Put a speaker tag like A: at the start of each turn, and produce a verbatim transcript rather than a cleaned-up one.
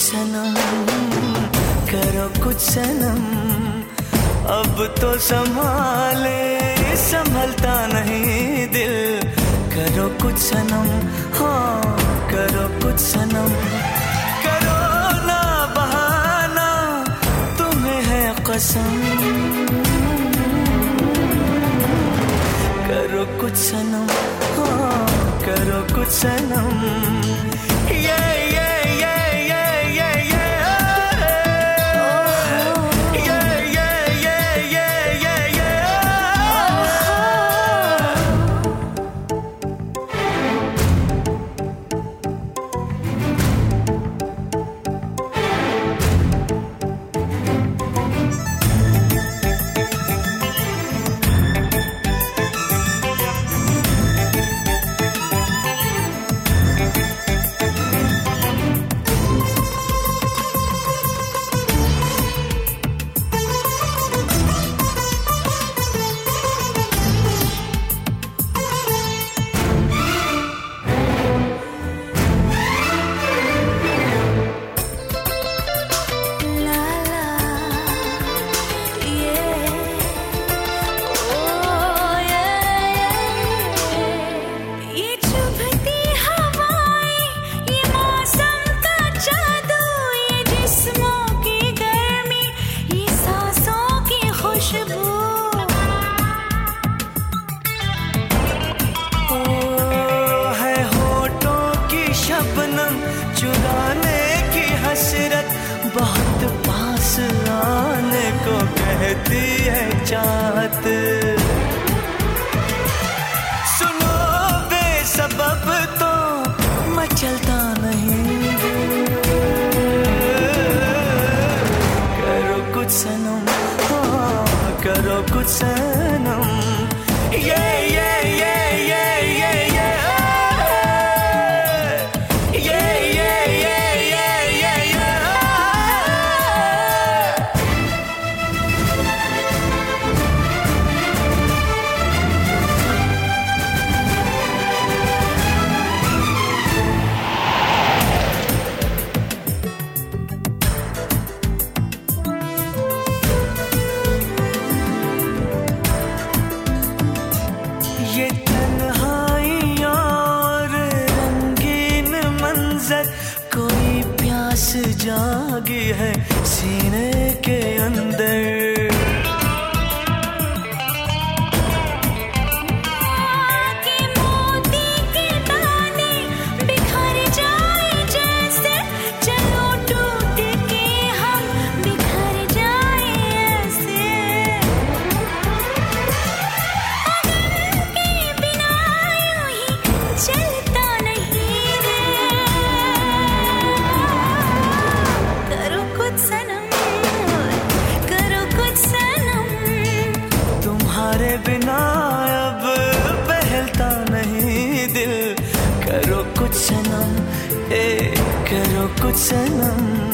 A: सनम, करो कुछ सनम, अब तो संभाले संभलता नहीं दिल। करो कुछ सनम, हाँ करो कुछ सनम, करो ना बहाना, तुम्हें है कसम। करो कुछ सनम, हाँ करो कुछ सनम, ये ये चुराने की हसरत, बहुत पास आने को कहती है चाहत। सुनो बेसबब तो मचलता नहीं, करो कुछ सनम, हाँ करो कुछ सनम, ये ये ये ये ये ये ये तन्हाई और रंगीन मंजर, कोई प्यास जागी है सीने के अंदर। बिना अब बहलता नहीं दिल, करो कुछ सनम, ए करो कुछ सनम।